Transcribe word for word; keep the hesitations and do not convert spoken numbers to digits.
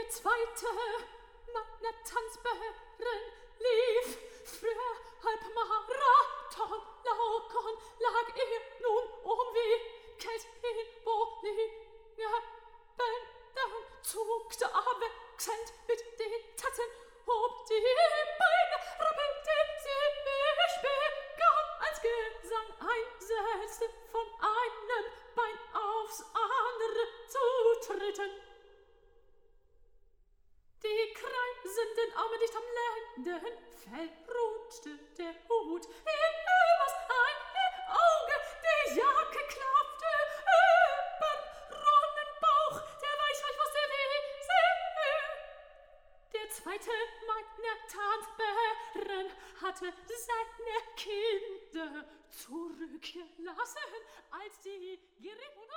Der zweite meiner Tanzbären lief, früher halb Marathon, Laukon lag er nun umwickelt in Bollinger Bändern, zuckte abwechselnd mit den Tatzen, hob die Beine, rappelte sich, begann als Gesang einsetzte, von einem Bein aufs andere zu treten. Die kreisenden Arme dicht am Lendenfell verrutschte der Hut, übers eine Auge, die Jacke klaffte, überm ronnen Bauch, der weiß, was der Wiese. Der zweite meiner Tanzbären hatte seine Kinder zurückgelassen, als die Gericht